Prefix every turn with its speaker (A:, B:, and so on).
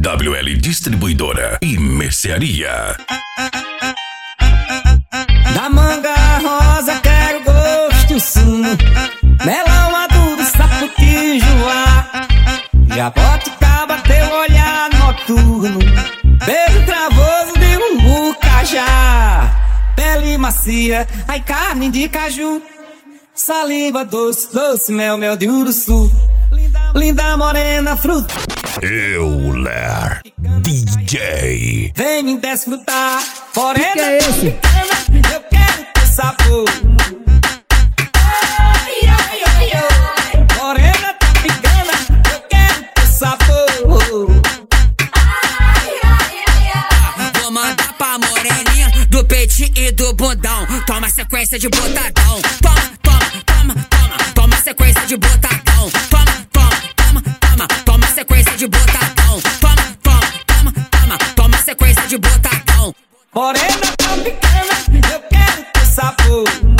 A: WL Distribuidora e Mercearia.
B: Da manga rosa quero gosto e o sumo, melão maduro, sapo tijuá. Jaboticaba teu olhar noturno, beijo travoso de umbucajá. Pele macia, ai carne de caju, saliva doce, doce mel, mel de uruçu. Linda morena, fruta
A: Euler DJ.
B: vem me desfrutar. Morena,
C: Que é esse?
B: eu quero teu sabor. Ai, ai, ai, ai. Morena tropicana, eu quero teu sabor. Ai, ai, ai, ai.
D: Vou mandar pra moreninha do peitinho e do bundão. Toma sequência de botadão. Toma, toma, toma, toma. Toma sequência de botadão. Toma, toma, toma, toma. Toma sequência de botadão. Toma, toma, toma, toma. Toma sequência de botadão.
B: Morena tropicana, eu quero teu sabor.